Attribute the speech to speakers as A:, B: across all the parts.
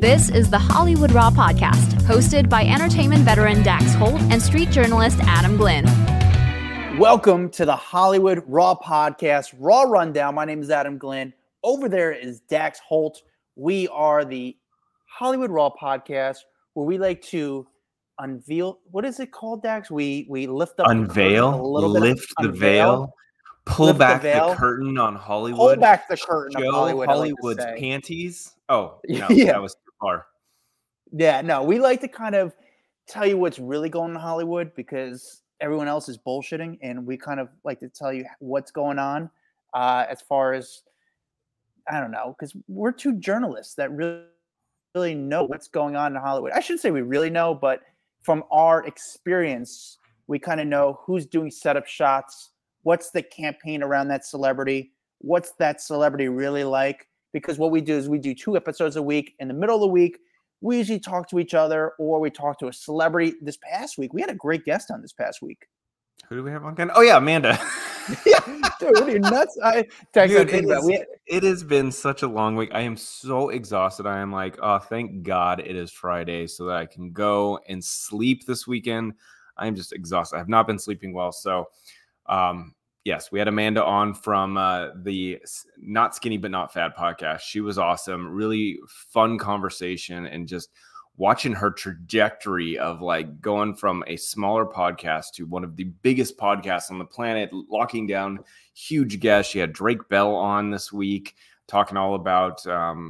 A: This is the Hollywood Raw podcast, hosted by entertainment veteran Dax Holt and street journalist Adam Glynn.
B: Welcome to the Hollywood Raw podcast, Raw Rundown. My name is Adam Glynn. Over there is Dax Holt. We are the Hollywood Raw podcast, where we like to unveil. What is it called, Dax? We lift up
C: unveil,
B: the a little
C: lift
B: bit.
C: The veil, pull
B: lift
C: back
B: the veil,
C: the curtain on Hollywood.
B: Pull back the curtain
C: show
B: of Hollywood.
C: Hollywood's panties. Oh no,
B: Yeah.
C: That was too far.
B: Yeah, no, we like to kind of tell you what's really going on in Hollywood because everyone else is bullshitting, and we kind of like to tell you what's going on as far as, I don't know, because we're two journalists that really know what's going on in Hollywood. I shouldn't say we really know, but from our experience, we kind of know who's doing setup shots, what's the campaign around that celebrity, what's that celebrity really like, because what we do is we do 2 episodes a week. In the middle of the week, we usually talk to each other or we talk to a celebrity. This past week, we had a great guest on this past week.
C: Who do we have on? Oh yeah, Amanda.
B: Yeah, dude, what are you nuts?
C: It has been such a long week. I am so exhausted. I am like, oh, thank God it is Friday so that I can go and sleep this weekend. I am just exhausted. I have not been sleeping well. So, yes, we had Amanda on from the Not Skinny But Not Fat podcast. She was awesome. Really fun conversation, and just watching her trajectory of like going from a smaller podcast to one of the biggest podcasts on the planet, locking down huge guests. She had Drake Bell on this week talking all about,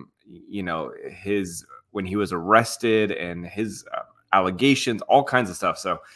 C: his, when he was arrested and his allegations, all kinds of stuff. So,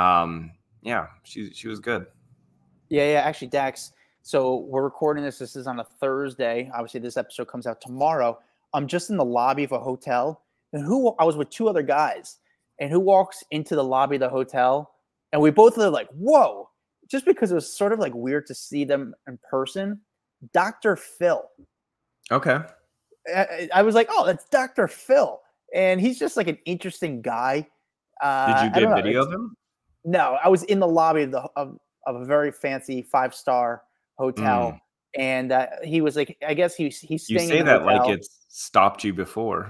C: she was good.
B: Yeah. Actually, Dax, so we're recording this. This is on a Thursday. Obviously, this episode comes out tomorrow. I'm just in the lobby of a hotel. And I was with 2 other guys, and who walks into the lobby of the hotel, and we both were like, whoa, just because it was sort of like weird to see them in person. Dr. Phil.
C: Okay.
B: I was like, oh, that's Dr. Phil. And he's just like an interesting guy.
C: Did you get video of him?
B: No, I was in the lobby of a very fancy 5-star hotel. And he was like, I guess he's staying
C: You say
B: in the
C: that
B: hotel.
C: like it's stopped you before.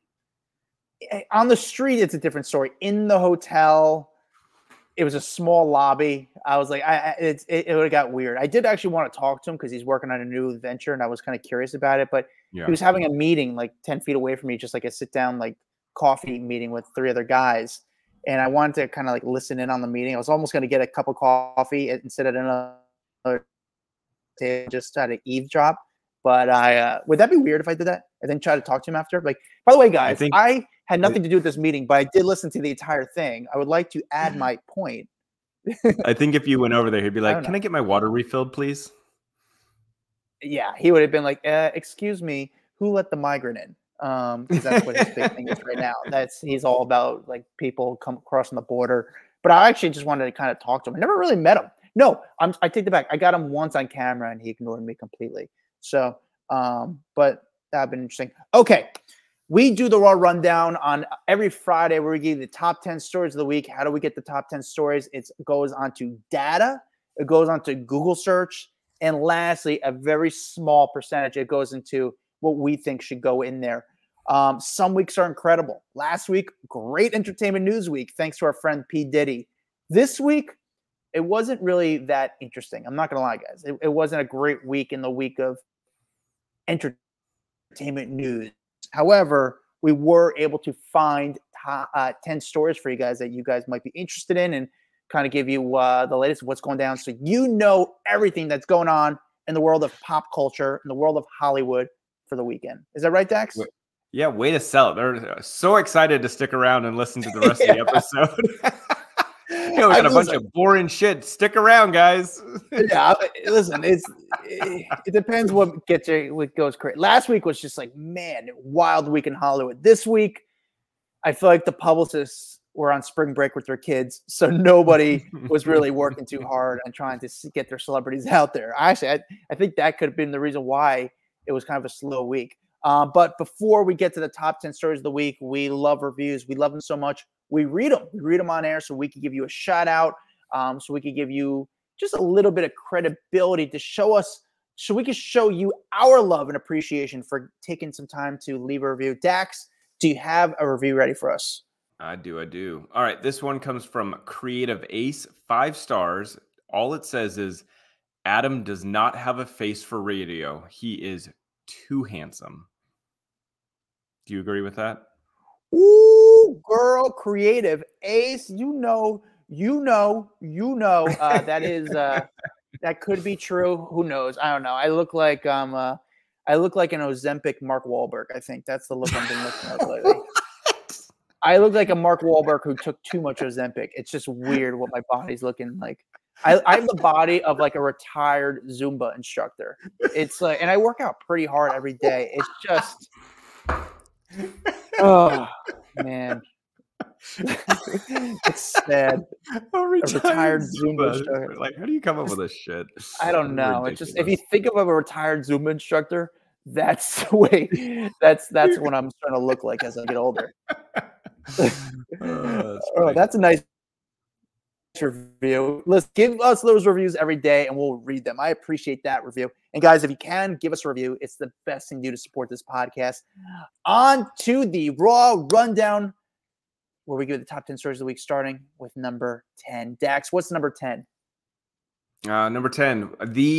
B: On the street, it's a different story. In the hotel, it was a small lobby. I was like, it would have got weird. I did actually want to talk to him because he's working on a new venture, and I was kind of curious about it. But He was having a meeting like 10 feet away from me, just like a sit down, like coffee meeting with 3 other guys. And I wanted to kind of like listen in on the meeting. I was almost going to get a cup of coffee instead of another table, just try to eavesdrop. But would that be weird if I did that and then try to talk to him after? Like, by the way, guys, I had nothing to do with this meeting, but I did listen to the entire thing. I would like to add my point.
C: I think if you went over there, he'd be like, can I get my water refilled, please?
B: Yeah, he would have been like, excuse me, who let the migrant in? Because that's what his big thing is right now. He's all about like people come crossing the border. But I actually just wanted to kind of talk to him. I never really met him. No, I take it back. I got him once on camera and he ignored me completely. So, but that'd been interesting. Okay. We do the Raw Rundown on every Friday where we give you the top 10 stories of the week. How do we get the top 10 stories? It goes onto data. It goes onto Google search. And lastly, a very small percentage, it goes into what we think should go in there. Some weeks are incredible. Last week, great entertainment news week, thanks to our friend P. Diddy. This week, it wasn't really that interesting. I'm not going to lie, guys. It wasn't a great week in the week of entertainment news. However, we were able to find 10 stories for you guys that you guys might be interested in and kind of give you the latest of what's going down. So you know everything that's going on in the world of pop culture, in the world of Hollywood for the weekend. Is that right, Dax?
C: Yeah, way to sell it. They're so excited to stick around and listen to the rest of the episode. We got a bunch of boring shit. Stick around, guys.
B: Yeah, listen, it depends what gets you, what goes crazy. Last week was just like, man, wild week in Hollywood. This week, I feel like the publicists were on spring break with their kids, so nobody was really working too hard and trying to get their celebrities out there. Actually, I think that could have been the reason why it was kind of a slow week. But before we get to the top 10 stories of the week, we love reviews. We love them so much. We read them. We read them on air so we can give you a shout out, so we can give you just a little bit of credibility to show us, so we can show you our love and appreciation for taking some time to leave a review. Dax, Do you have a review ready for us?
C: I do. All right. This one comes from Creative Ace, 5 stars. All it says is Adam does not have a face for radio. He is too handsome. Do you agree with that?
B: Ooh, girl, Creative Ace. You know. That is that could be true. Who knows? I don't know. I look like an Ozempic Mark Wahlberg. I think that's the look I've been looking like lately. I look like a Mark Wahlberg who took too much Ozempic. It's just weird what my body's looking like. I have the body of like a retired Zumba instructor. It's like, and I work out pretty hard every day. It's just, oh man, it's sad.
C: A retired
B: Zumba instructor.
C: Like, how do you come up with this shit?
B: I don't know. It's just, if you think of a retired Zumba instructor, that's the way. That's what I'm starting to look like as I get older. That's a nice review. Let's give us those reviews every day and we'll read them. I appreciate that review. And guys, if you can give us a review, it's the best thing to do to support this podcast. On to the Raw Rundown, where we give the top 10 stories of the week, starting with number 10. Dax, what's number 10?
C: Number 10.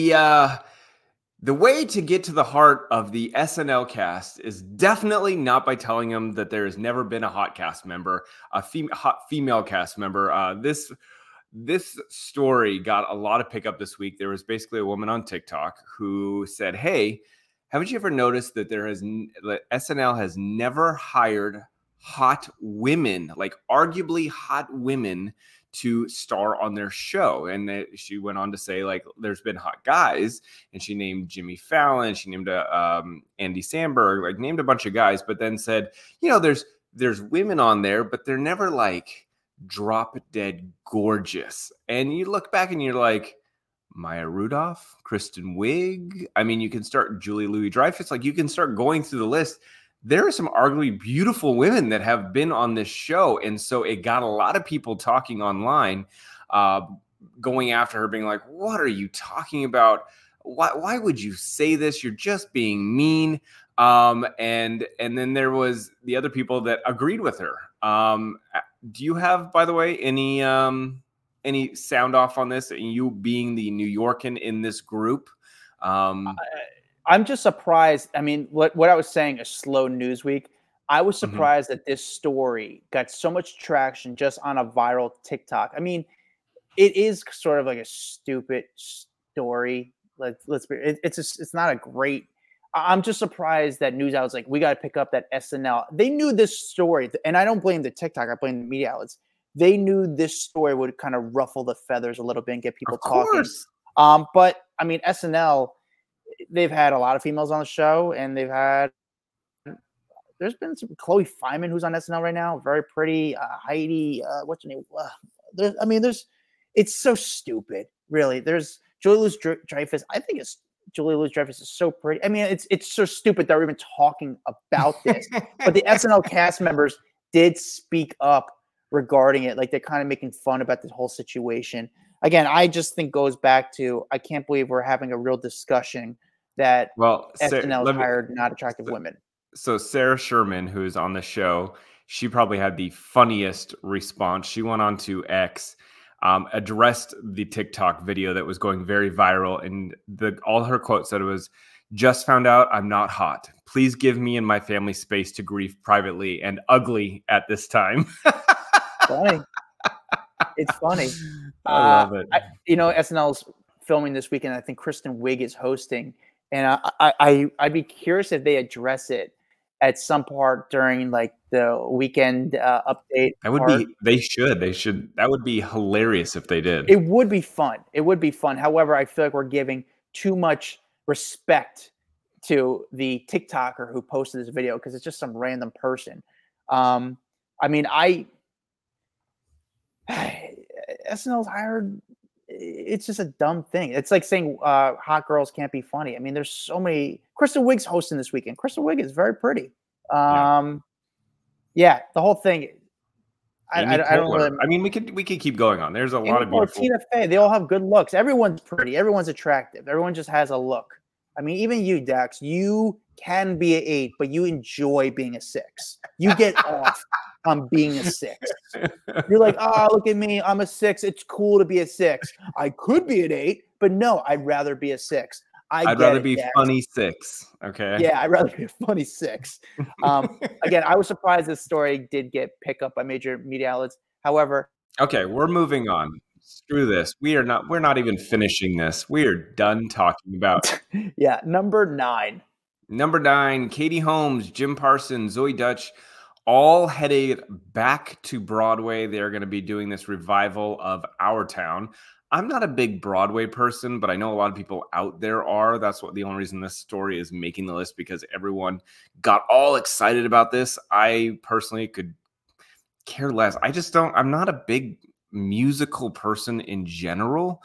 C: The way to get to the heart of the SNL cast is definitely not by telling them that there has never been a hot cast member, hot female cast member. This story got a lot of pickup this week. There was basically a woman on TikTok who said, "Hey, haven't you ever noticed that SNL has never hired hot women, like arguably hot women, to star on their show?" And she went on to say, like, there's been hot guys, and she named Jimmy Fallon, she named Andy Samberg, like named a bunch of guys, but then said, there's women on there, but they're never like drop dead gorgeous. And you look back and you're like, Maya Rudolph, Kristen Wiig. I mean, you can start Julie Louis-Dreyfus. Like, you can start going through the list. There are some arguably beautiful women that have been on this show. And so it got a lot of people talking online, going after her, being like, what are you talking about? Why would you say this? You're just being mean. And then there was the other people that agreed with her. Do you have, by the way, any sound off on this? You being the New Yorkan in this group?
B: I'm just surprised. I mean, what I was saying, a slow news week. I was surprised that this story got so much traction just on a viral TikTok. I mean, it is sort of like a stupid story. It's not a great. I'm just surprised that news outlets like, we got to pick up that SNL. They knew this story, and I don't blame the TikTok. I blame the media outlets. They knew this story would kind of ruffle the feathers a little bit and get people talking. But I mean, SNL, they've had a lot of females on the show, and there's been some Chloe Fineman who's on SNL right now, very pretty. Heidi, what's her name? It's so stupid, really. There's Julie Louis-Dreyfus. I think Julie Louis-Dreyfus is so pretty. I mean, it's so stupid that we're even talking about this. But the SNL cast members did speak up regarding it. Like, they're kind of making fun about this whole situation. Again, I just think goes back to, I can't believe we're having a real discussion that SNL hired not attractive women.
C: So Sarah Sherman, who's on the show, she probably had the funniest response. She went on to X, addressed the TikTok video that was going very viral, and all her quotes said was, "Just found out I'm not hot. Please give me and my family space to grieve privately and ugly at this time."
B: Funny. It's funny.
C: I love it.
B: SNL's filming this weekend. I think Kristen Wiig is hosting, and I'd be curious if they address it at some part during like the weekend update.
C: That would be. They should. That would be hilarious if they did.
B: It would be fun. However, I feel like we're giving too much respect to the TikToker who posted this video because it's just some random person. SNL's hired. It's just a dumb thing. It's like saying hot girls can't be funny. I mean, there's so many. Kristen Wiig's hosting this weekend. Kristen Wiig is very pretty. The whole thing. I don't really.
C: I mean, we could keep going on. There's a lot of beautiful.
B: Tina Fey. They all have good looks. Everyone's pretty. Everyone's attractive. Everyone just has a look. I mean, even you, Dax, you can be an 8, but you enjoy being a 6. You get off on being a 6. You're like, oh, look at me. I'm a 6. It's cool to be a 6. I could be an 8, but no, I'd rather be a 6.
C: I'd rather be funny 6. Okay.
B: Yeah, I'd rather be a funny 6. Again, I was surprised this story did get picked up by major media outlets. However,
C: okay, we're moving on. Screw this. We're not even finishing this. We are done talking about.
B: Yeah, number 9.
C: Number 9, Katie Holmes, Jim Parsons, Zoe Dutch, all headed back to Broadway. They're going to be doing this revival of Our Town. I'm not a big Broadway person, but I know a lot of people out there are. That's the only reason this story is making the list, because everyone got all excited about this. I personally could care less. I'm not a big musical person in general.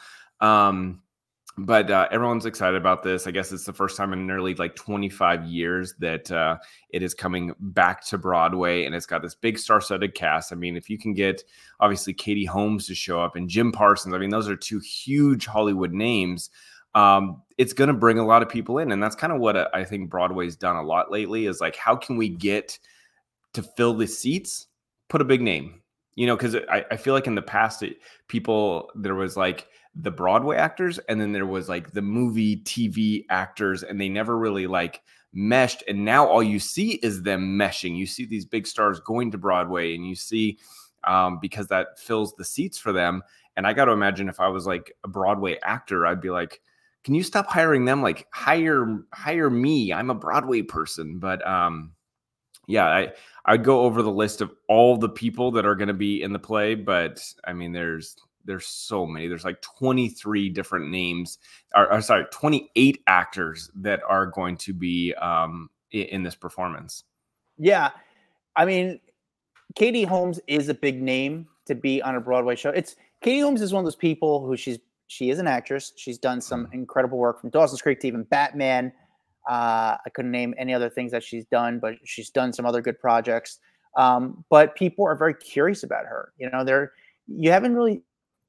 C: But everyone's excited about this. I guess it's the first time in nearly 25 years that it is coming back to Broadway, and it's got this big star-studded cast. I mean, if you can get, obviously, Katie Holmes to show up and Jim Parsons, I mean, those are 2 huge Hollywood names. It's going to bring a lot of people in, and that's kind of what I think Broadway's done a lot lately is how can we get to fill the seats? Put a big name, because I feel like in the past, there was the Broadway actors, and then there was the movie TV actors, and they never really meshed. And now all you see is them meshing. You see these big stars going to Broadway, and you see because that fills the seats for them. And I got to imagine if I was a Broadway actor, I'd be like, can you stop hiring them? Hire me. I'm a Broadway person. But yeah, I'd go over the list of all the people that are going to be in the play. But I mean, there's so many. There's 23 different names, or sorry, 28 actors that are going to be in this performance.
B: Yeah. I mean, Katie Holmes is a big name to be on a Broadway show. Katie Holmes is one of those people who she is an actress. She's done some incredible work, from Dawson's Creek to even Batman. I couldn't name any other things that she's done, but she's done some other good projects. But people are very curious about her. You haven't really,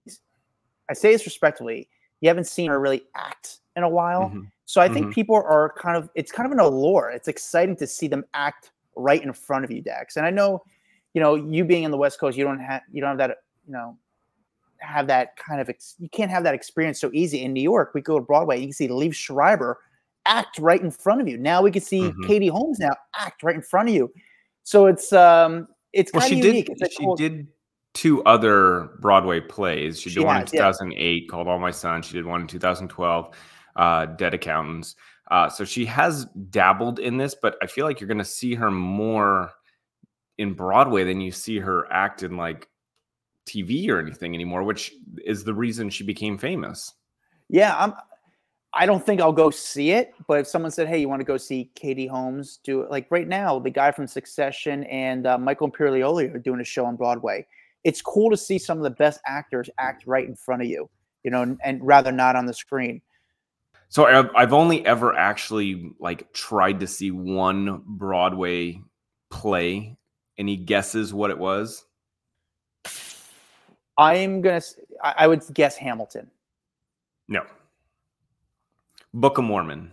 B: I say this respectfully, you haven't seen her really act in a while. Mm-hmm. So I think people are it's kind of an allure. It's exciting to see them act right in front of you, Dax. And I know, you being in the West Coast, you don't have that, have that kind of, you can't have that experience so easy. In New York, we go to Broadway, you can see Liev Schreiber act right in front of you. Now we can see Katie Holmes now act right in front of you. So it's kind of unique.
C: She did 2 other Broadway plays. She did one in 2008 called All My Sons. She did one in 2012, Dead Accountants. So she has dabbled in this, but I feel like you're going to see her more in Broadway than you see her act in TV or anything anymore, which is the reason she became famous.
B: Yeah, I don't think I'll go see it, but if someone said, hey, you want to go see Katie Holmes do it? Right now, the guy from Succession and Michael Imperioli are doing a show on Broadway. It's cool to see some of the best actors act right in front of you, and rather not on the screen.
C: So I've only ever actually tried to see one Broadway play. Any guesses what it was?
B: I would guess Hamilton.
C: No. Book of Mormon.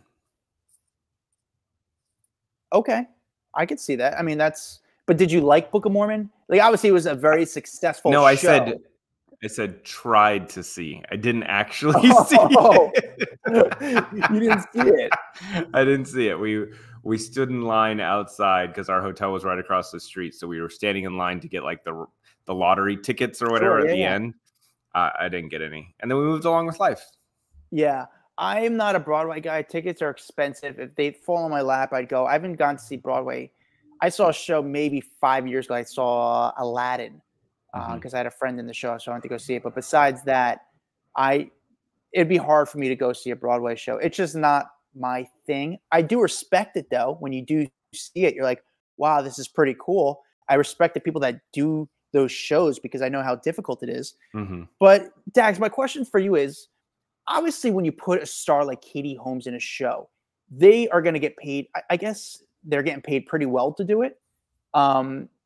B: Okay. I could see that. I mean, but did you like Book of Mormon? Obviously it was a very successful show.
C: I said tried to see. I didn't actually see it.
B: You didn't see it.
C: I didn't see it. We stood in line outside because our hotel was right across the street. So we were standing in line to get the lottery tickets or whatever at the end. I didn't get any. And then we moved along with life.
B: Yeah. I am not a Broadway guy. Tickets are expensive. If they fall on my lap, I'd go. I haven't gone to see Broadway. I saw a show maybe 5 years ago. I saw Aladdin because I had a friend in the show, so I went to go see it. But besides that, it'd be hard for me to go see a Broadway show. It's just not my thing. I do respect it, though. When you do see it, you're like, wow, this is pretty cool. I respect the people that do those shows because I know how difficult it is. Mm-hmm. But, Dax, my question for you is, obviously, when you put a star like Katie Holmes in a show, they are going to get paid. I guess they're getting paid pretty well to do it.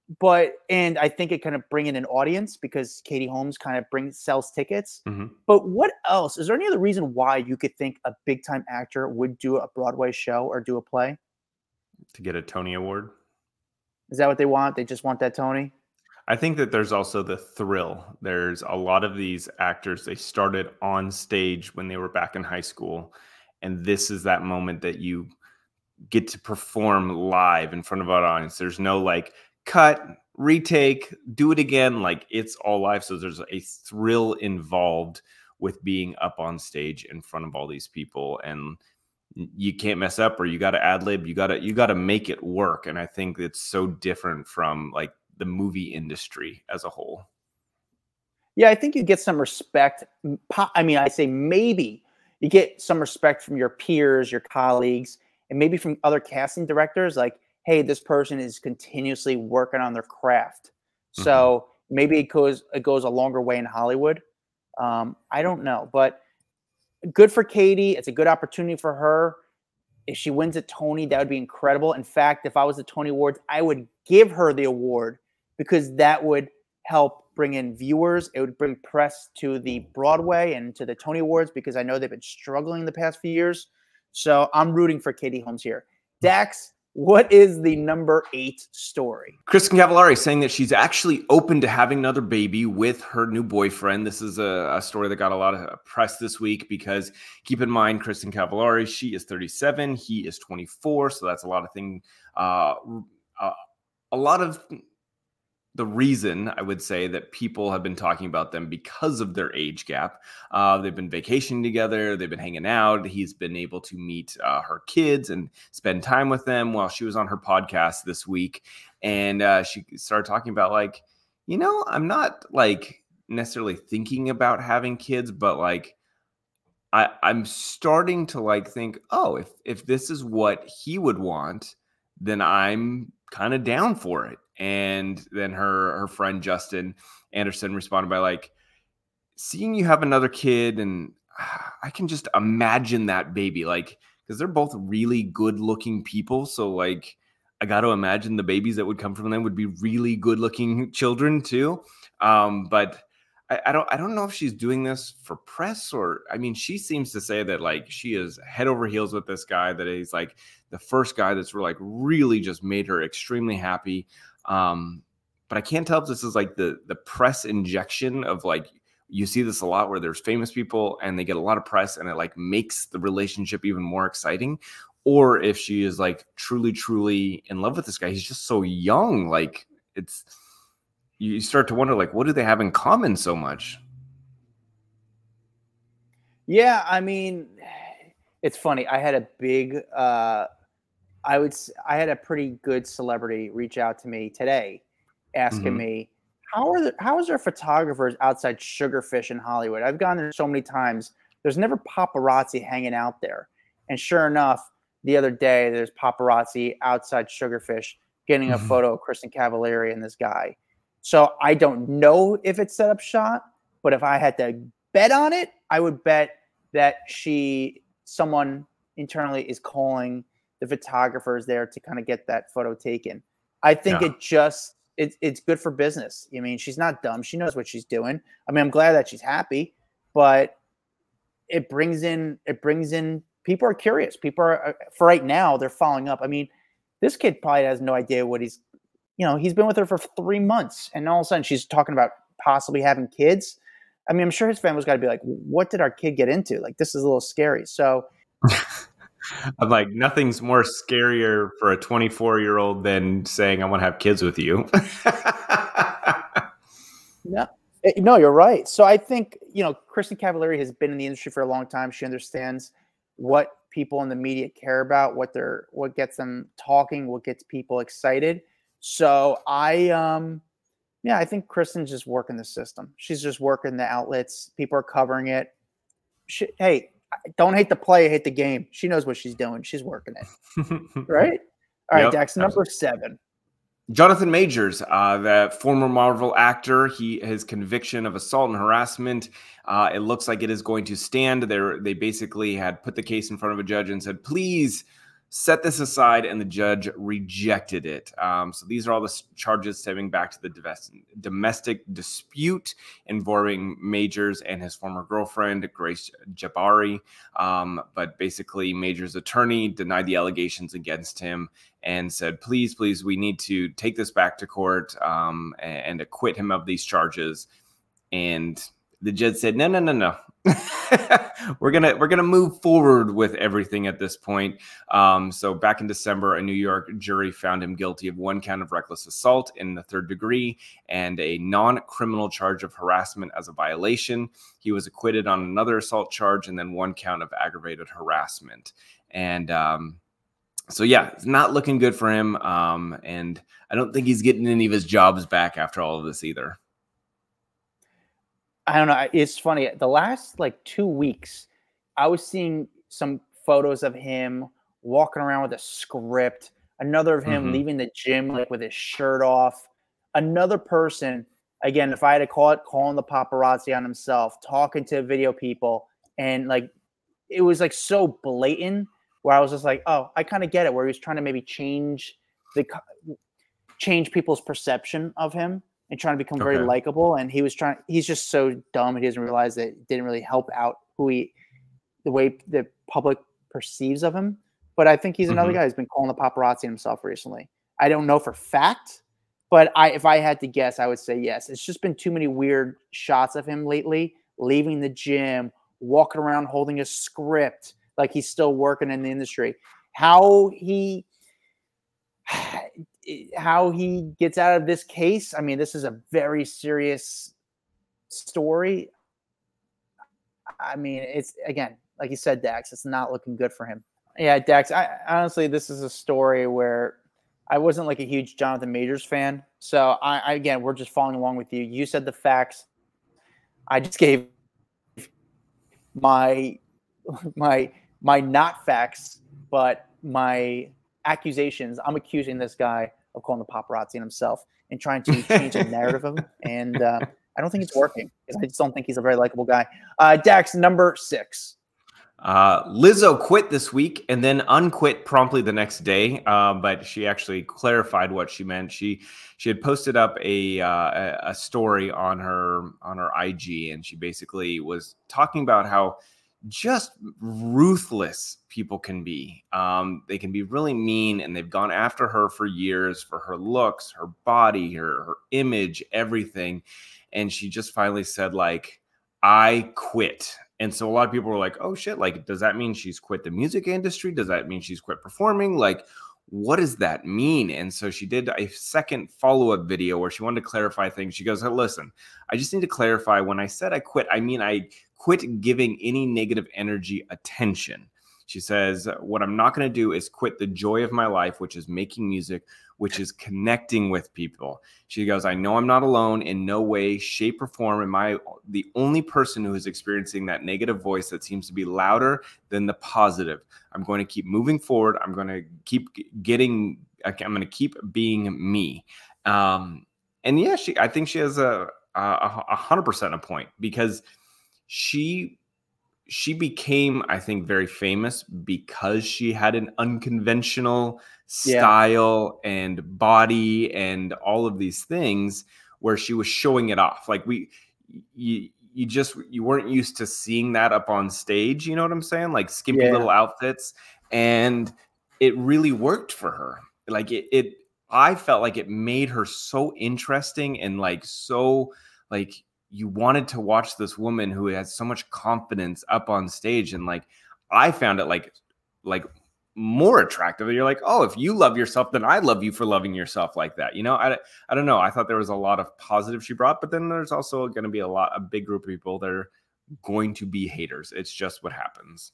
B: and I think it kind of bring in an audience because Katie Holmes kind of sells tickets.
C: Mm-hmm.
B: But what else? Is there any other reason why you could think a big time actor would do a Broadway show or do a play?
C: To get a Tony Award.
B: Is that what they want? They just want that Tony?
C: I think that there's also the thrill. There's a lot of these actors, they started on stage when they were back in high school. And this is that moment that you get to perform live in front of an audience. There's no like cut, retake, do it again. Like it's all live. So there's a thrill involved with being up on stage in front of all these people. And you can't mess up, or you got to ad lib. You got to make it work. And I think it's so different from like the movie industry as a whole.
B: Yeah, I think you get some respect. I mean, I say maybe you get some respect from your peers, your colleagues, and maybe from other casting directors. Like, hey, this person is continuously working on their craft. So maybe it goes a longer way in Hollywood. I don't know, but good for Katie. It's a good opportunity for her. If she wins a Tony, that would be incredible. In fact, if I was the Tony Awards, I would give her the award because that would help bring in viewers. It would bring press to the Broadway and to the Tony Awards because I know they've been struggling the past few years. So I'm rooting for Katie Holmes here. Dax, what is the number 8 story?
C: Kristin Cavallari saying that she's actually open to having another baby with her new boyfriend. This is a story that got a lot of press this week because keep in mind, Kristin Cavallari, she is 37, he is 24. So that's a lot of things, a lot of the reason I would say that people have been talking about them because of their age gap. They've been vacationing together. They've been hanging out. He's been able to meet her kids and spend time with them while she was on her podcast this week. And she started talking about like, I'm not like necessarily thinking about having kids, but like, I'm starting to like think, oh, if this is what he would want, then I'm kind of down for it. And then her friend Justin Anderson responded by like, seeing you have another kid, and I can just imagine that baby, like, because they're both really good looking people. So like, I got to imagine the babies that would come from them would be really good looking children too. But I don't know if she's doing this for press or, I mean, she seems to say that like she is head over heels with this guy, that he's like the first guy that's like really just made her extremely happy. But I can't tell if this is like the press injection of like, you see this a lot where there's famous people and they get a lot of press and it like makes the relationship even more exciting, or if she is like truly in love with this guy. He's just so young. Like you start to wonder, like, what do they have in common so much?
B: Yeah, I mean, it's funny. I had a big, I had a pretty good celebrity reach out to me today, asking me, how is there photographers outside Sugarfish in Hollywood? I've gone there so many times. There's never paparazzi hanging out there. And sure enough, the other day, there's paparazzi outside Sugarfish getting a photo of Kristin Cavallari and this guy. So I don't know if it's set up shot, but if I had to bet on it, I would bet that someone internally is calling the photographers there to kind of get that photo taken. I think it's good for business. I mean, she's not dumb. She knows what she's doing. I mean, I'm glad that she's happy, but it brings in people are curious. People are, for right now, they're following up. I mean, this kid probably has no idea what he's been with her for 3 months and all of a sudden she's talking about possibly having kids. I mean, I'm sure his family's got to be like, what did our kid get into? Like, this is a little scary. So
C: I'm like, nothing's more scarier for a 24-year-old than saying, I want to have kids with you.
B: No, you're right. So I think, Kristin Cavallari has been in the industry for a long time. She understands what people in the media care about, what gets them talking, what gets people excited. So I think Kristin's just working the system. She's just working the outlets. People are covering it. Hey, don't hate the play, hate the game. She knows what she's doing. She's working it. Right? All right, Dax, number 7.
C: Jonathan Majors, the former Marvel actor, his conviction of assault and harassment, it looks like it is going to stand. They basically had put the case in front of a judge and said, please set this aside, and the judge rejected it. So these are all the charges stemming back to the domestic dispute involving Majors and his former girlfriend, Grace Jabbari. But basically, Majors' attorney denied the allegations against him and said, please, we need to take this back to court and acquit him of these charges. And the judge said, no. we're gonna move forward with everything at this point. So back in December, a New York jury found him guilty of 1 count of reckless assault in the 3rd degree and a non-criminal charge of harassment as a violation. He was acquitted on another assault charge and then 1 count of aggravated harassment. And so yeah, it's not looking good for him. And I don't think he's getting any of his jobs back after all of this either.
B: I don't know. It's funny. The last 2 weeks, I was seeing some photos of him walking around with a script. Another of him leaving the gym with his shirt off. Another person, again, if I had to call it, calling the paparazzi on himself, talking to video people, and it was so blatant. Where I was just oh, I kind of get it. Where he was trying to maybe change people's perception of him. And trying to become very likable, and he's just so dumb. He doesn't realize that it didn't really help out the way the public perceives of him. But I think he's another guy who's been calling the paparazzi himself recently. I don't know for fact, but if I had to guess, I would say yes. It's just been too many weird shots of him lately, leaving the gym, walking around holding a script like he's still working in the industry. How he gets out of this case, I mean, this is a very serious story. I mean, it's, again, like you said, Dax, it's not looking good for him. Yeah, Dax, honestly, this is a story where I wasn't a huge Jonathan Majors fan. So, again, we're just following along with you. You said the facts. I just gave my not facts, but my accusations. I'm accusing this guy of calling the paparazzi himself and trying to change the narrative of him. And I don't think it's working. I just don't think he's a very likable guy. Dax, number 6.
C: Lizzo quit this week and then unquit promptly the next day. But she actually clarified what she meant. She had posted up a story on her IG, and she basically was talking about how just ruthless people can be. They can be really mean, and they've gone after her for years for her looks, her body, her image, everything. And she just finally said, I quit. And so a lot of people were like, oh shit, does that mean she's quit the music industry? Does that mean she's quit performing? What does that mean? And so she did a second follow-up video where she wanted to clarify things. She goes, hey, listen, I just need to clarify, when I said I quit, I mean I quit giving any negative energy attention. She says, what I'm not going to do is quit the joy of my life, which is making music, which is connecting with people. She goes, I know I'm not alone. In no way, shape, or form am I the only person who is experiencing that negative voice that seems to be louder than the positive. I'm going to keep moving forward. I'm going to keep being me. And yeah, I think she has a 100% a point, because she became, I think, very famous because she had an unconventional style and body and all of these things where she was showing it off. You weren't used to seeing that up on stage. You know what I'm saying? Skimpy little outfits. And it really worked for her. I felt like it made her so interesting and you wanted to watch this woman who has so much confidence up on stage. And I found it more attractive. You're like, oh, if you love yourself, then I love you for loving yourself like that. I don't know. I thought there was a lot of positive she brought, but then there's also going to be a big group of people that are going to be haters. It's just what happens.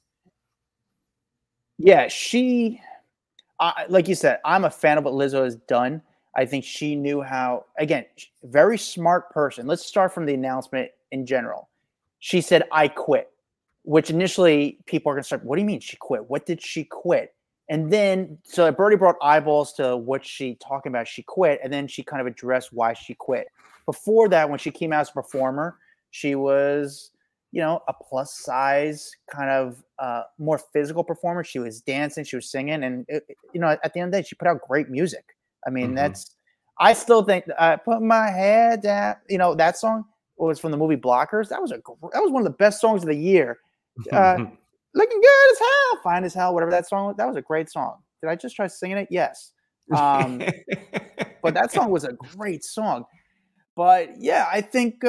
B: Yeah. Like you said, I'm a fan of what Lizzo has done. I think she knew how, again, very smart person. Let's start from the announcement in general. She said, I quit, which initially people are going to start, what do you mean she quit? What did she quit? And then, so it already brought eyeballs to what she talking about. She quit, and then she kind of addressed why she quit. Before that, when she came out as a performer, she was a plus size kind of more physical performer. She was dancing, she was singing, and at the end of the day, she put out great music. I mean, I still think I put my head down. That song was from the movie Blockers. That was one of the best songs of the year. Looking good as hell, fine as hell, whatever that song was. That was a great song. Did I just try singing it? Yes. But that song was a great song. But yeah, I think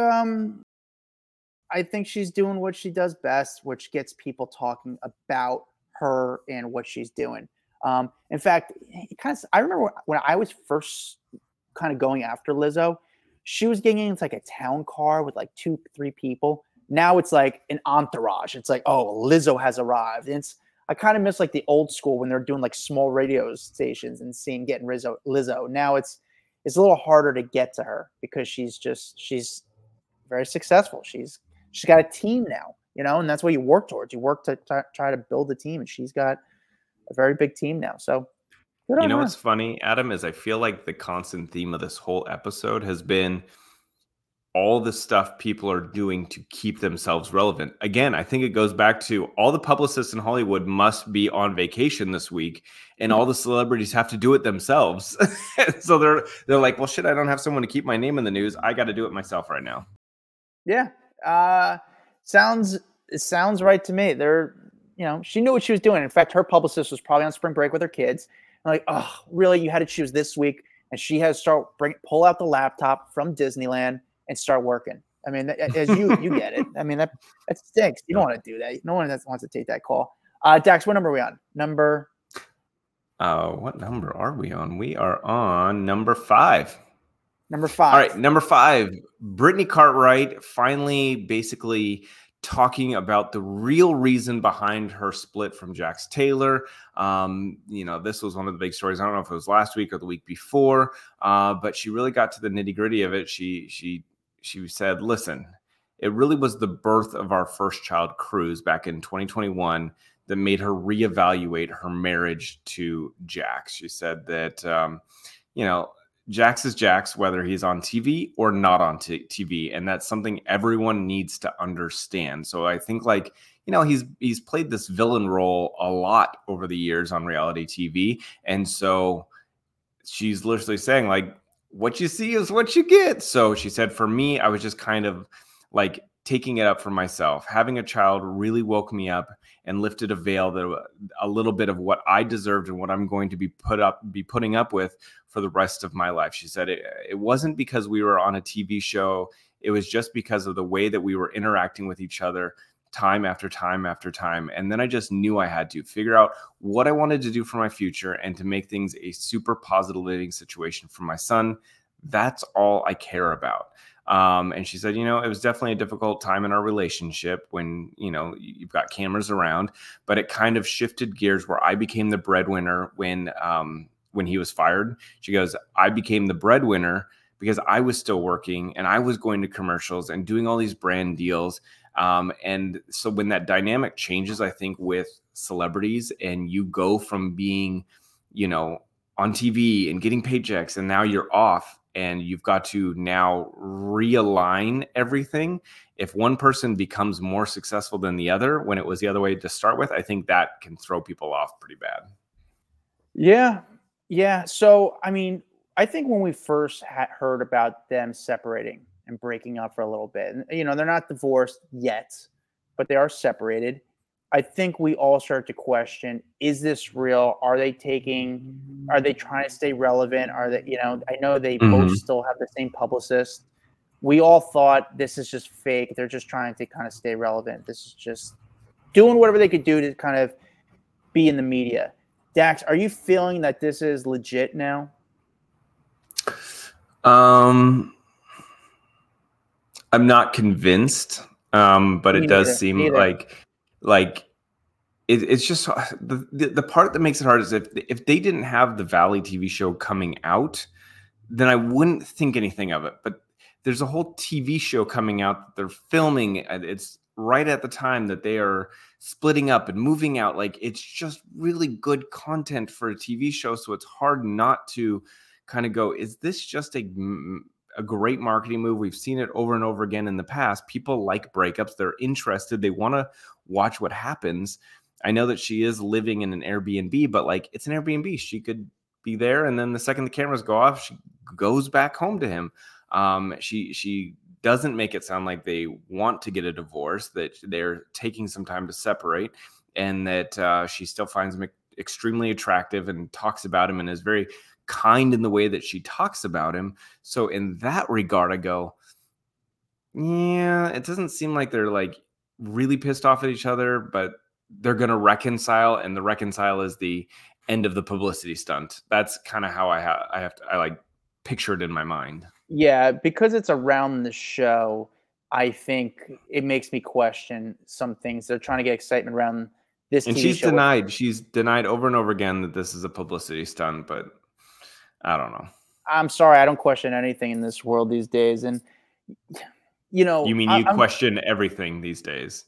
B: she's doing what she does best, which gets people talking about her and what she's doing. In fact, I remember when I was first kind of going after Lizzo, she was getting into like a town car with like 2-3 people. Now it's like an entourage. It's like, oh, Lizzo has arrived. And I kind of miss like the old school when they're doing like small radio stations and getting Lizzo. Now it's a little harder to get to her because she's very successful. She's got a team now, and that's what you work towards. You work to try to build a team, and she's got a very big team now. So,
C: what's funny, Adam, is I feel like the constant theme of this whole episode has been all the stuff people are doing to keep themselves relevant. Again, I think it goes back to all the publicists in Hollywood must be on vacation this week, and all the celebrities have to do it themselves. So they're like, well, shit, I don't have someone to keep my name in the news. I got to do it myself right now.
B: Yeah. Sounds right to me. She knew what she was doing. In fact, her publicist was probably on spring break with her kids. I'm like, oh, really? You had to choose this week? And she has to pull out the laptop from Disneyland and start working. I mean, as you get it. I mean, that stinks. You don't want to do that. No one wants to take that call. Dax, what number are we on?
C: What number are we on? We are on number 5.
B: Number 5.
C: All right, number 5. Brittany Cartwright finally basically talking about the real reason behind her split from Jax Taylor. This was one of the big stories. I don't know if it was last week or the week before, but she really got to the nitty-gritty of it. She said, listen, it really was the birth of our first child, Cruz, back in 2021 that made her reevaluate her marriage to Jax. She said that, Jax is Jax, whether he's on TV or not on TV. And that's something everyone needs to understand. So I think he's played this villain role a lot over the years on reality TV. And so she's literally saying what you see is what you get. So she said, for me, I was just kind of like taking it up for myself. Having a child really woke me up and lifted a veil that a little bit of what I deserved and what I'm going to be putting up with for the rest of my life. She said it wasn't because we were on a TV show. It was just because of the way that we were interacting with each other time after time after time. And then I just knew I had to figure out what I wanted to do for my future and to make things a super positive living situation for my son. That's all I care about. And she said, it was definitely a difficult time in our relationship when, you've got cameras around, but it kind of shifted gears where I became the breadwinner when he was fired. She goes, I became the breadwinner because I was still working and I was going to commercials and doing all these brand deals. And so when that dynamic changes, I think with celebrities and you go from being, on TV and getting paychecks and now you're off, and you've got to now realign everything. If one person becomes more successful than the other when it was the other way to start with, I think that can throw people off pretty bad.
B: Yeah. So, I mean, I think when we first heard about them separating and breaking up for a little bit, and, they're not divorced yet, but they are separated. I think we all start to question, is this real? Are they trying to stay relevant? Are they, I know they both still have the same publicist. We all thought this is just fake. They're just trying to kind of stay relevant. This is just doing whatever they could do to kind of be in the media. Dax, are you feeling that this is legit now?
C: I'm not convinced, but it does seem like it's just the part that makes it hard is if they didn't have the Valley TV show coming out, then I wouldn't think anything of it. But there's a whole TV show coming out that they're filming. It's right at the time that they are splitting up and moving out. Like, it's just really good content for a TV show. So it's hard not to kind of go, is this just a a great marketing move. We've seen it over and over again in the past. People like breakups. They're interested. They want to watch what happens. I know that she is living in an Airbnb, but like, it's an Airbnb. She could be there, and then the second the cameras go off, she goes back home to him. She doesn't make it sound like they want to get a divorce, that they're taking some time to separate, and that she still finds him extremely attractive and talks about him and is very kind in the way that she talks about him. So in that regard, I go, yeah, it doesn't seem like they're like really pissed off at each other, but they're going to reconcile, and the reconcile is the end of the publicity stunt. That's kind of how I like picture it in my mind.
B: Yeah, because it's around the show, I think it makes me question some things. They're trying to get excitement around this
C: and
B: TV show.
C: She's denied over and over again that this is a publicity stunt, but I don't know.
B: I'm sorry, I don't question anything in this world these days. And, you know,
C: you mean you question everything these days?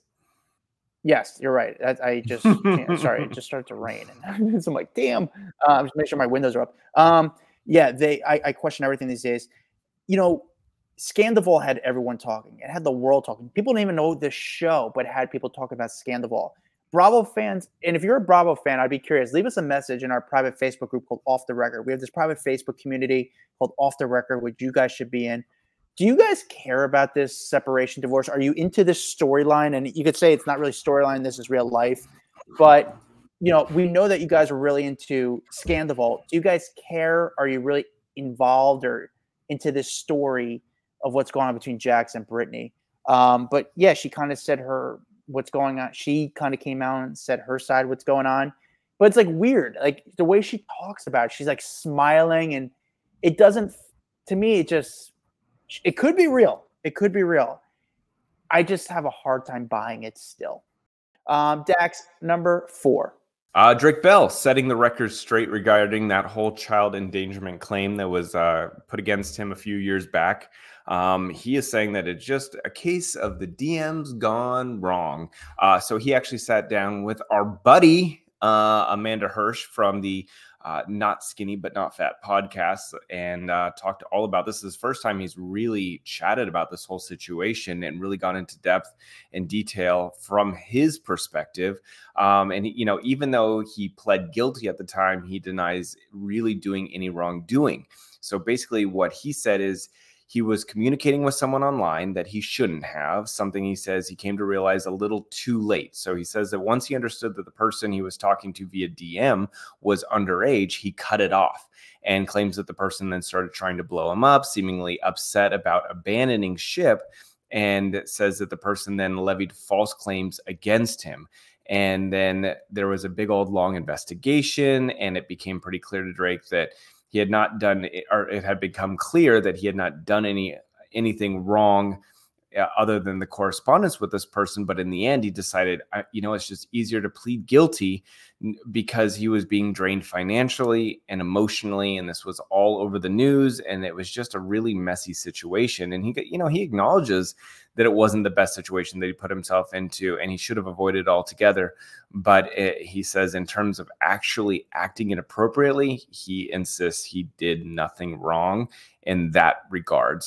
B: Yes, you're right. I just sorry, it just started to rain, and so I'm like, damn. Just make sure my windows are up. Yeah, I question everything these days. You know, Scandival had everyone talking. It had the world talking. People didn't even know the show, but it had people talking about Scandival. Bravo fans, and if you're a Bravo fan, I'd be curious. Leave us a message in our private Facebook group called Off the Record. We have this private Facebook community called Off the Record, which you guys should be in. Do you guys care about this separation, divorce? Are you into this storyline? And you could say it's not really storyline. This is real life. But, you know, we know that you guys are really into Scandival. Do you guys care? Are you really involved or into this story of what's going on between Jax and Brittany? But, yeah, she kind of said what's going on. She kind of came out and said her side what's going on. But it's, like, weird. Like, the way she talks about it, she's, like, smiling. And it doesn't – to me, it could be real. It could be real. I just have a hard time buying it still. Dax, number 4.
C: Drake Bell setting the record straight regarding that whole child endangerment claim that was put against him a few years back. He is saying that it's just a case of the DMs gone wrong. So he actually sat down with our buddy, Amanda Hirsch from the Not Skinny But Not Fat podcast, and talked all about this. This is the first time he's really chatted about this whole situation and really gone into depth and detail from his perspective. And you know, even though he pled guilty at the time, he denies really doing any wrongdoing. So basically what he said is he was communicating with someone online that he shouldn't have, something he says he came to realize a little too late. So he says that once he understood that the person he was talking to via DM was underage, he cut it off, and claims that the person then started trying to blow him up, seemingly upset about abandoning ship, and says that the person then levied false claims against him. And then there was a big old long investigation, and it became pretty clear to Drake that he had not done, or it had become clear that he had not done anything wrong other than the correspondence with this person. But in the end, he decided, it's just easier to plead guilty because he was being drained financially and emotionally. And this was all over the news. And it was just a really messy situation. And he acknowledges that it wasn't the best situation that he put himself into, and he should have avoided it altogether. But he says in terms of actually acting inappropriately, he insists he did nothing wrong in that regards.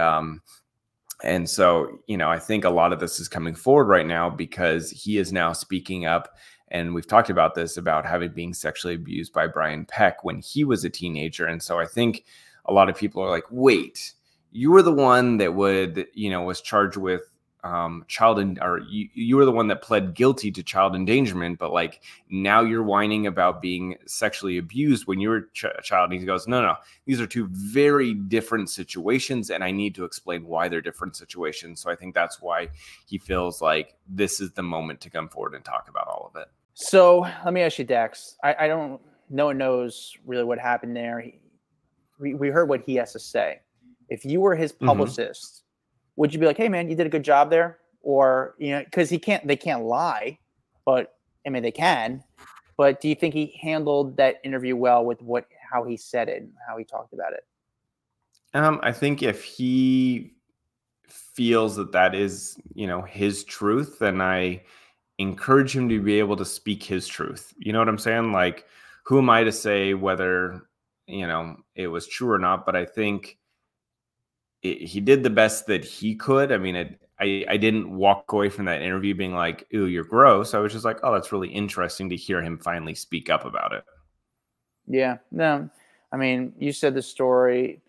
C: And so, I think a lot of this is coming forward right now because he is now speaking up. And we've talked about this, about having being sexually abused by Brian Peck when he was a teenager. And so I think a lot of people are like, wait, you were the one that was charged with you were the one that pled guilty to child endangerment, but like now you're whining about being sexually abused when you were a child. And he goes, no, these are two very different situations, and I need to explain why they're different situations. So I think that's why he feels like this is the moment to come forward and talk about all of it.
B: So let me ask you, Dax. I don't. No one knows really what happened there. We heard what he has to say. If you were his publicist, would you be like, hey man, you did a good job there? Or, because they can't lie, but I mean, they can, but do you think he handled that interview well with how he said it and how he talked about it?
C: I think if he feels that is, his truth, then I encourage him to be able to speak his truth. You know what I'm saying? Like, who am I to say whether, it was true or not? But I think he did the best that he could. I mean, I didn't walk away from that interview being like, "Ooh, you're gross." I was just like, "Oh, that's really interesting to hear him finally speak up about it."
B: Yeah, no, I mean, you said the story.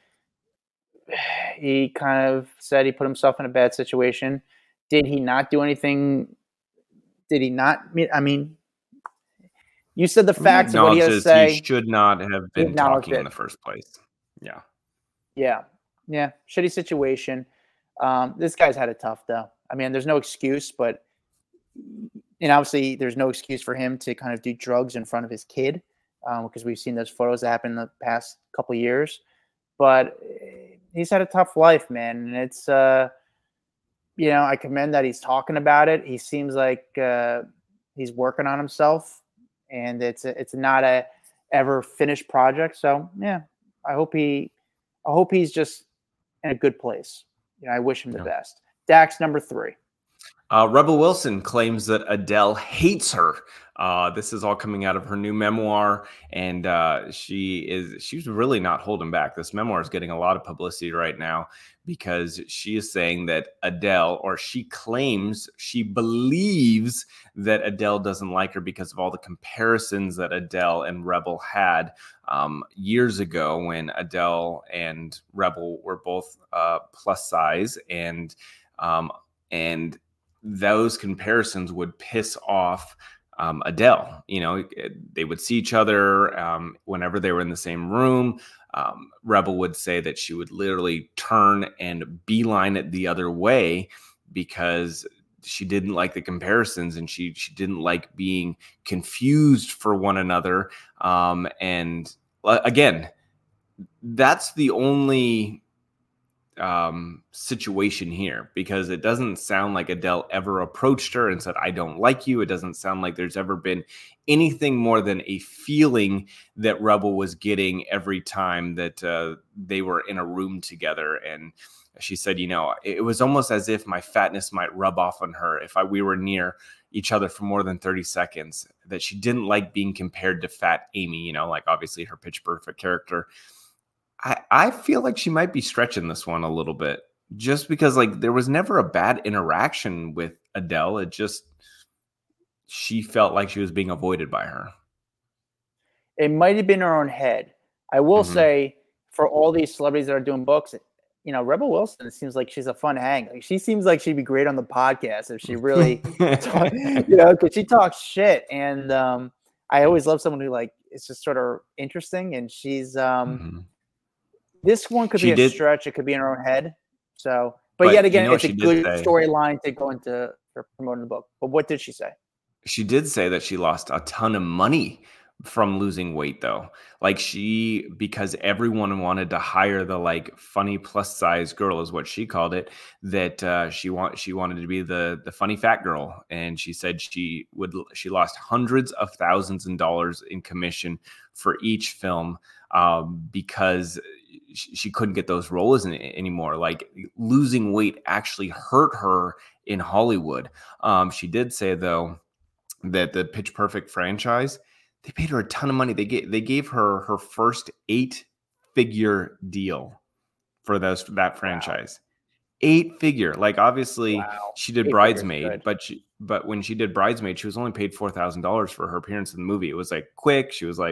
B: He kind of said he put himself in a bad situation. Did he not do anything? Did he not? I mean, you said the
C: I mean, he
B: facts of what he has to
C: acknowledges he
B: say.
C: should not have
B: He
C: been
B: acknowledged
C: talking in
B: it.
C: the first place. Yeah.
B: Yeah, yeah, shitty situation. This guy's had it tough, though. I mean, there's no excuse, but obviously, there's no excuse for him to kind of do drugs in front of his kid, because we've seen those photos that happened in the past couple of years. But he's had a tough life, man, and it's I commend that he's talking about it. He seems like he's working on himself, and it's not a ever finished project. So yeah, I hope he's just in a good place. I wish him the best. Dax, number 3.
C: Rebel Wilson claims that Adele hates her. This is all coming out of her new memoir, and she's really not holding back. This memoir is getting a lot of publicity right now because she is saying that Adele, or she claims, she believes that Adele doesn't like her because of all the comparisons that Adele and Rebel had years ago when Adele and Rebel were both plus size, and those comparisons would piss off Adele. They would see each other whenever they were in the same room. Rebel would say that she would literally turn and beeline it the other way because she didn't like the comparisons, and she didn't like being confused for one another. And again, that's the only situation here, because it doesn't sound like Adele ever approached her and said, "I don't like you." It doesn't sound like there's ever been anything more than a feeling that Rebel was getting every time that they were in a room together. And she said, it was almost as if my fatness might rub off on her if we were near each other for more than 30 seconds, that she didn't like being compared to Fat Amy, like obviously her Pitch Perfect character. I feel like she might be stretching this one a little bit, just because there was never a bad interaction with Adele. It just, she felt like she was being avoided by her.
B: It might have been her own head. I will say, for all these celebrities that are doing books, Rebel Wilson, it seems like she's a fun hang. She seems like she'd be great on the podcast if she really, because she talks shit. And I always love someone who it's just sort of interesting. And she's, this one could be a stretch. It could be in her own head. So, but yet again, it's a good storyline to go into for promoting the book. But what did she say?
C: She did say that she lost a ton of money from losing weight, though. Because everyone wanted to hire the funny plus size girl, is what she called it, that she wanted to be the funny fat girl. And she said she lost hundreds of thousands of dollars in commission for each film because she couldn't get those roles anymore. Losing weight actually hurt her in Hollywood. She did say, though, that the Pitch Perfect franchise, they paid her a ton of money. They gave her her first 8-figure deal for that franchise. Wow. 8-figure. Obviously, she did Bridesmaid, but when she did Bridesmaid, she was only paid $4,000 for her appearance in the movie. It was quick. She was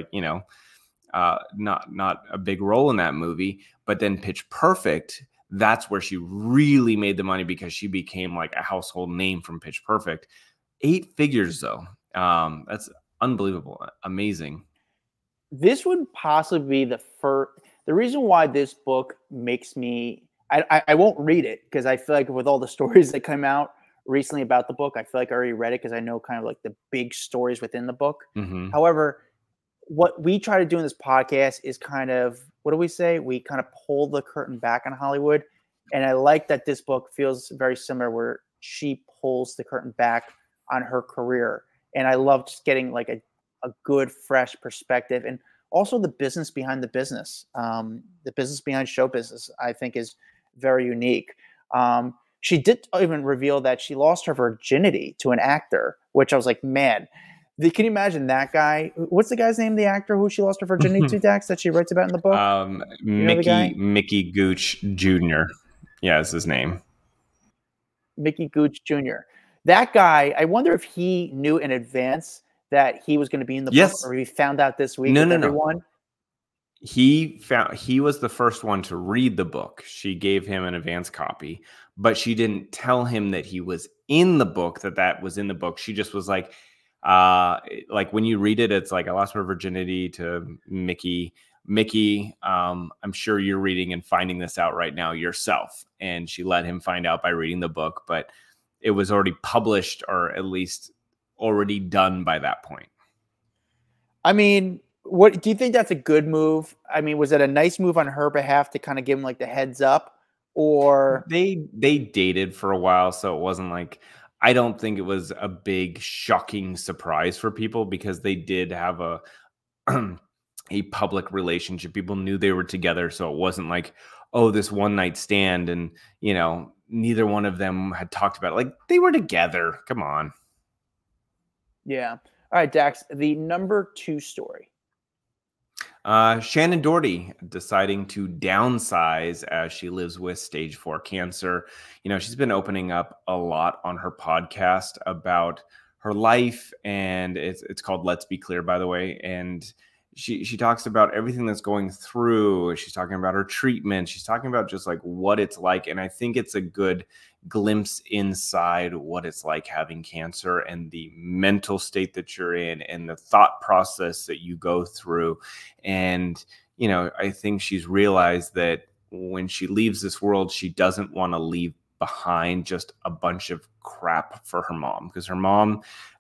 C: not a big role in that movie. But then Pitch Perfect, that's where she really made the money, because she became a household name from Pitch Perfect. 8 figures, though. That's unbelievable. Amazing.
B: This would possibly be the reason why this book makes me, I won't read it, because I feel like with all the stories that come out recently about the book, I feel like I already read it because I know kind of the big stories within the book. However, what we try to do in this podcast is kind of, what do we say? We kind of pull the curtain back on Hollywood. And I like that this book feels very similar, where she pulls the curtain back on her career. And I love just getting a good, fresh perspective, and also the business behind the business. The business behind show business, I think, is very unique. She did even reveal that she lost her virginity to an actor, which I was like, man, can you imagine that guy? What's the guy's name, the actor who she lost her virginity to, Dax, that she writes about in the book?
C: Mickey Gooch Jr. Yeah, it's his name.
B: Mickey Gooch Jr. That guy, I wonder if he knew in advance that he was going to be in the book,
C: Yes.
B: or he found out this week
C: No,
B: with
C: no, no.
B: everyone.
C: He was the first one to read the book. She gave him an advance copy, but she didn't tell him that he was in the book, that was in the book. She just was like when you read it, it's like, I lost my virginity to Mickey. Mickey, I'm sure you're reading and finding this out right now yourself. And she let him find out by reading the book, but it was already published, or at least already done by that point.
B: I mean, what do you think that's a good move? I mean, was it a nice move on her behalf to kind of give him like the heads up, or
C: They dated for a while, so it wasn't like, I don't think it was a big shocking surprise for people, because they did have a a public relationship. People knew they were together, so it wasn't like, oh, this one night stand, and neither one of them had talked about it. Like, they were together. Come on.
B: Yeah. All right, Dax, the number 2 story.
C: Shannon Doherty deciding to downsize as she lives with stage 4 cancer. She's been opening up a lot on her podcast about her life, and it's called Let's Be Clear, by the way. And she talks about everything that's going through. She's talking about her treatment. She's talking about just like what it's like. And I think it's a good glimpse inside what it's like having cancer, and the mental state that you're in, and the thought process that you go through. And, I think she's realized that when she leaves this world, she doesn't want to leave behind just a bunch of crap for her mom, because her mom,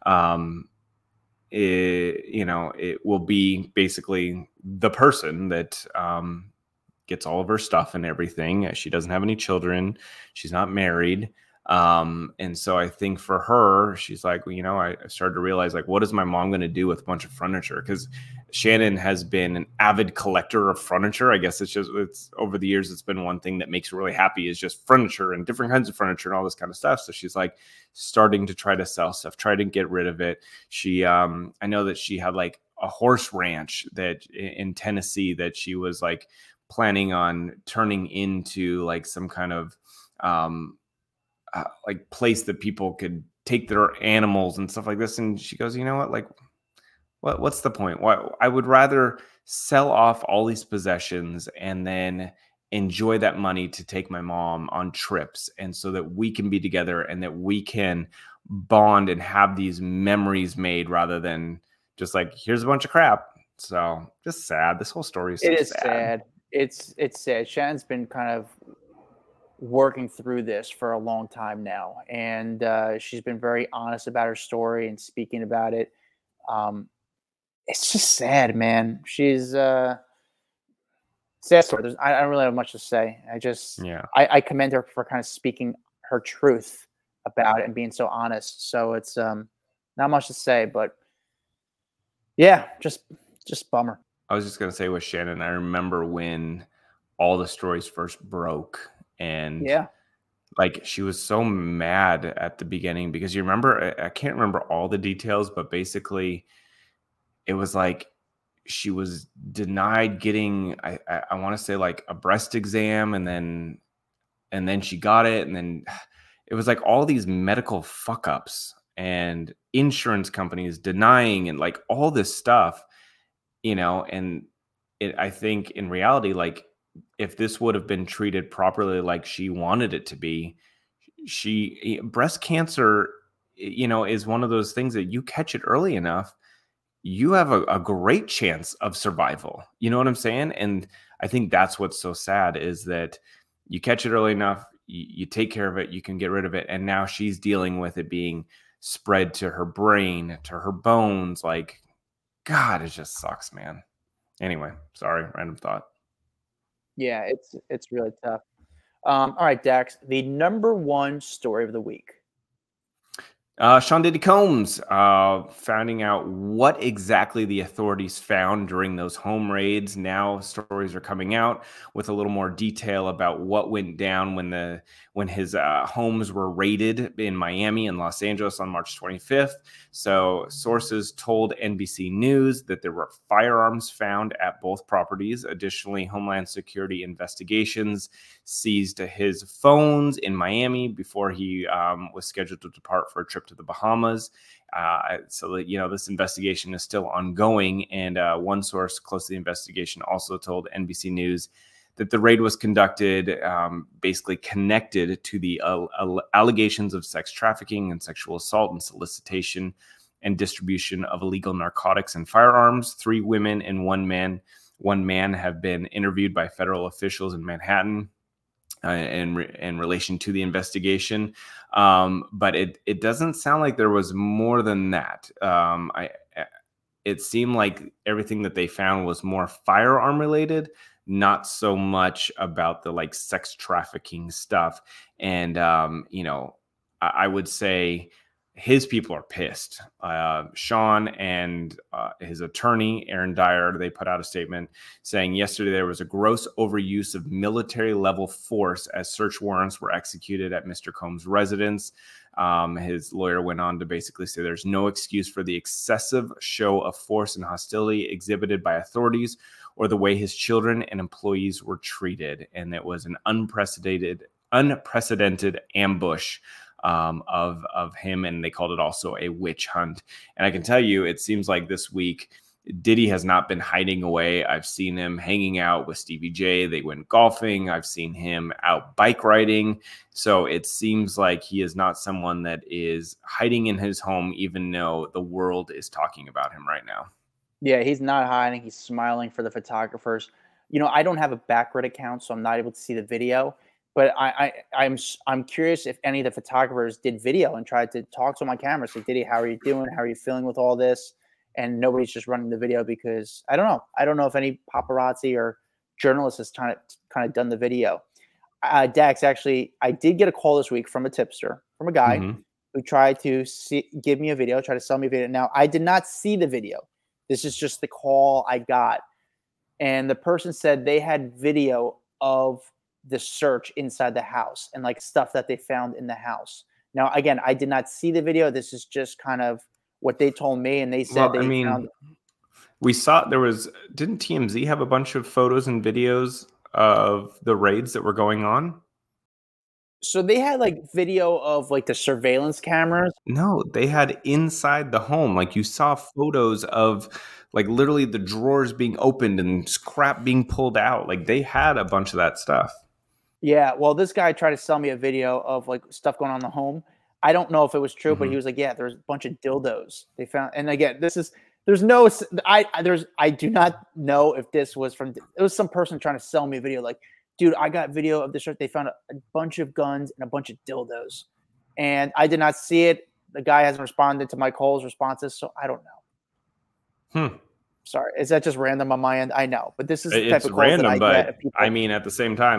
C: it will be basically the person that gets all of her stuff and everything. She doesn't have any children. She's not married. And so I think for her, she's like, well, I started to realize, like, what is my mom going to do with a bunch of furniture? Because Shannon has been an avid collector of furniture. I guess it's over the years, it's been one thing that makes her really happy, is just furniture and different kinds of furniture and all this kind of stuff. So she's like starting to try to sell stuff, try to get rid of it. She, I know that she had like a horse ranch that in Tennessee that she was like planning on turning into like some kind of like place that people could take their animals and stuff like this. And she goes, you know what, like, what's the point? Why? I would rather sell off all these possessions and then enjoy that money to take my mom on trips, and so that we can be together and that we can bond and have these memories made, rather than just like, here's a bunch of crap. So just sad. This whole story is so
B: It is
C: sad.
B: sad. It's sad. Shannon's been kind of working through this for a long time now, and she's been very honest about her story and speaking about it. It's just sad, man. She's sad story. I don't really have much to say. I commend her for kind of speaking her truth about it and being so honest. So it's not much to say, but yeah, just bummer.
C: I was just going to say with Shannon, I remember when all the stories first broke, and like, she was so mad at the beginning, because you remember, I can't remember all the details, but basically it was like she was denied getting, I want to say like a breast exam, and then she got it. And then it was like all these medical fuck ups and insurance companies denying, and like all this stuff, and I think in reality, like, if this would have been treated properly, like she wanted it to be, breast cancer, is one of those things that you catch it early enough, you have a great chance of survival. You know what I'm saying? And I think that's what's so sad, is that you catch it early enough, you take care of it, you can get rid of it. And now she's dealing with it being spread to her brain, to her bones. Like, God, it just sucks, man. Anyway, sorry, random thought.
B: Yeah, it's really tough. All right, Dax, the number 1 story of the week.
C: Sean Diddy Combs, finding out what exactly the authorities found during those home raids. Now stories are coming out with a little more detail about what went down when his homes were raided in Miami and Los Angeles on March 25th. So sources told NBC News that there were firearms found at both properties. Additionally, Homeland Security investigations seized his phones in Miami before he was scheduled to depart for a trip to the Bahamas. So that, this investigation is still ongoing. And one source close to the investigation also told NBC News that the raid was conducted basically connected to the allegations of sex trafficking and sexual assault and solicitation and distribution of illegal narcotics and firearms. 3 women and 1 man. 1 man have been interviewed by federal officials in Manhattan in relation to the investigation. But it doesn't sound like there was more than that. It seemed like everything that they found was more firearm related, not so much about the sex trafficking stuff. And, I would say his people are pissed. Sean and his attorney, Aaron Dyer, they put out a statement saying yesterday there was a gross overuse of military level force as search warrants were executed at Mr. Combs' residence. His lawyer went on to basically say there's no excuse for the excessive show of force and hostility exhibited by authorities or the way his children and employees were treated. And it was an unprecedented ambush of him, and they called it also a witch hunt. And I can tell you, it seems like this week, Diddy has not been hiding away. I've seen him hanging out with Stevie J. They went golfing. I've seen him out bike riding. So it seems like he is not someone that is hiding in his home, even though the world is talking about him right now.
B: Yeah, he's not hiding. He's smiling for the photographers. I don't have a Backreddit account, so I'm not able to see the video. But I'm curious if any of the photographers did video and tried to talk to my camera. Say, Diddy, how are you doing? How are you feeling with all this? And nobody's just running the video because I don't know. I don't know if any paparazzi or journalist has kind of done the video. Dax, actually, I did get a call this week from a tipster, from a guy who tried to give me a video, try to sell me a video. Now, I did not see the video. This is just the call I got. And the person said they had video of the search inside the house and stuff that they found in the house. Now, again, I did not see the video. This is just kind of what they told me. And they said found.
C: We saw didn't TMZ have a bunch of photos and videos of the raids that were going on?
B: So they had video of the surveillance cameras.
C: No, they had inside the home. You saw photos of literally the drawers being opened and crap being pulled out. They had a bunch of that stuff.
B: Yeah, well, this guy tried to sell me a video of stuff going on in the home. I don't know if it was true, but he was like, "Yeah, there's a bunch of dildos they found." And again, I do not know if this was from. It was some person trying to sell me a video. Dude, I got video of this. They found a bunch of guns and a bunch of dildos, and I did not see it. The guy hasn't responded to my calls, responses, so I don't know. Sorry, is that just random on my end? I know, but this is the type of calls random, that I get.
C: I mean, at the same time,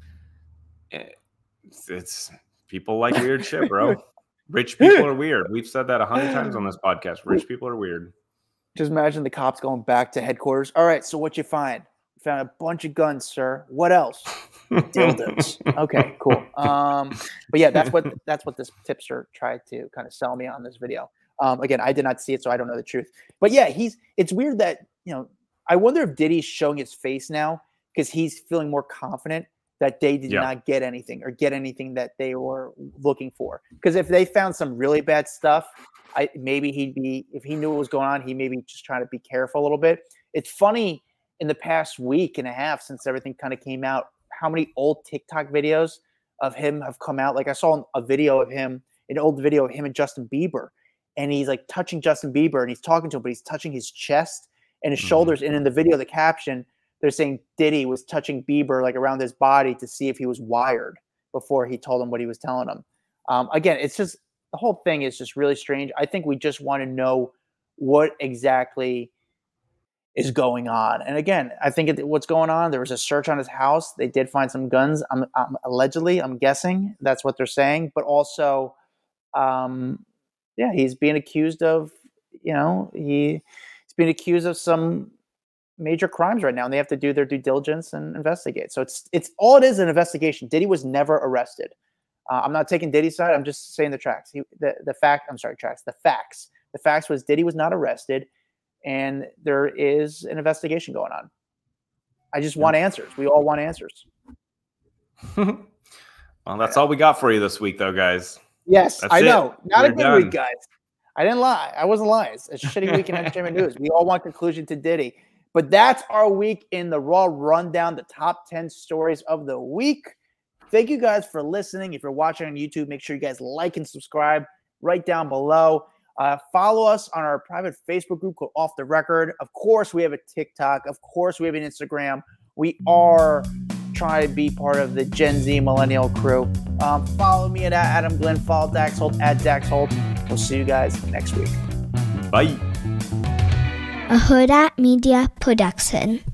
C: it's people like weird shit, bro. Rich people are weird. We've said that 100 times on this podcast. Rich people are weird.
B: Just imagine the cops going back to headquarters. All right, so what you find? Found a bunch of guns, sir. What else? Dildos. Okay, cool. But yeah, that's what this tipster tried to kind of sell me on this video. Again, I did not see it, so I don't know the truth. But yeah, it's weird that, I wonder if Diddy's showing his face now because he's feeling more confident that they did not get anything or get anything that they were looking for. Because if they found some really bad stuff, maybe if he knew what was going on, he maybe just trying to be careful a little bit. It's funny, in the past week and a half since everything kind of came out, how many old TikTok videos of him have come out. I saw a video of him, an old video of him and Justin Bieber, and he's touching Justin Bieber and he's talking to him, but he's touching his chest and his shoulders. And in the video, the caption, they're saying Diddy was touching Bieber around his body to see if he was wired before he told him what he was telling him. Again, it's just, the whole thing is just really strange. I think we just want to know what exactly is going on. And again, I think what's going on, there was a search on his house. They did find some guns. Allegedly, I'm guessing that's what they're saying. But also, Yeah, he's being accused of, he's being accused of some major crimes right now, and they have to do their due diligence and investigate. So it's all it is, an investigation. Diddy was never arrested. I'm not taking Diddy's side. I'm just saying the facts. The facts. The facts was Diddy was not arrested, and there is an investigation going on. I just want answers. We all want answers.
C: Well, that's all we got for you this week, though, guys.
B: Yes,
C: that's
B: I know.
C: it.
B: Not
C: We're
B: a good
C: done.
B: week, guys. I didn't lie. I wasn't lying. It's a shitty week in entertainment news. We all want conclusion to Diddy. But that's our week in the Raw Rundown, the top 10 stories of the week. Thank you guys for listening. If you're watching on YouTube, make sure you guys like and subscribe right down below. Follow us on our private Facebook group called Off the Record. Of course, we have a TikTok. Of course, we have an Instagram. We are trying to be part of the Gen Z millennial crew. Follow me at Adam Glenn. Follow Dax Holt at Dax Holt. We'll see you guys next week.
C: Bye.
D: A Huda Media Production.